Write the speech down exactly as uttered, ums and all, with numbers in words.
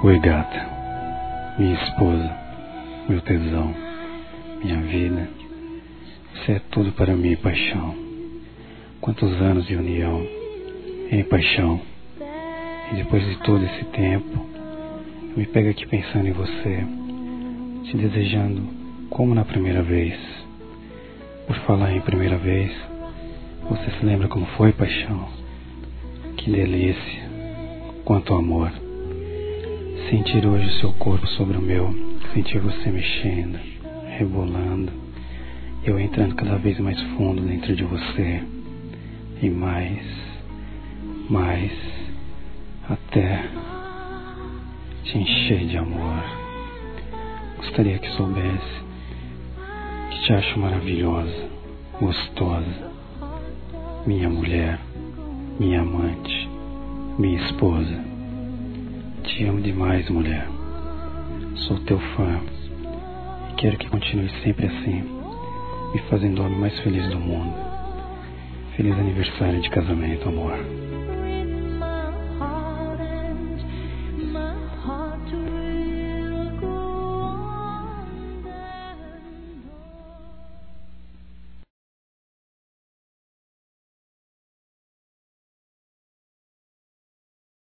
Oi, gata, minha esposa, meu tesão, minha vida. Você é tudo para mim, paixão. Quantos anos de união, em paixão. E depois de todo esse tempo, eu me pego aqui pensando em você, te desejando como na primeira vez. Por falar em primeira vez, você se lembra como foi, paixão? Que delícia, quanto amor. Sentir hoje o seu corpo sobre o meu, sentir você mexendo, rebolando, eu entrando cada vez mais fundo dentro de você, e mais, mais, até te encher de amor. Gostaria que soubesse que te acho maravilhosa, gostosa, minha mulher, minha amante, minha esposa. Te amo demais, mulher. Sou teu fã e quero que continue sempre assim, me fazendo o homem mais feliz do mundo. Feliz aniversário de casamento, amor.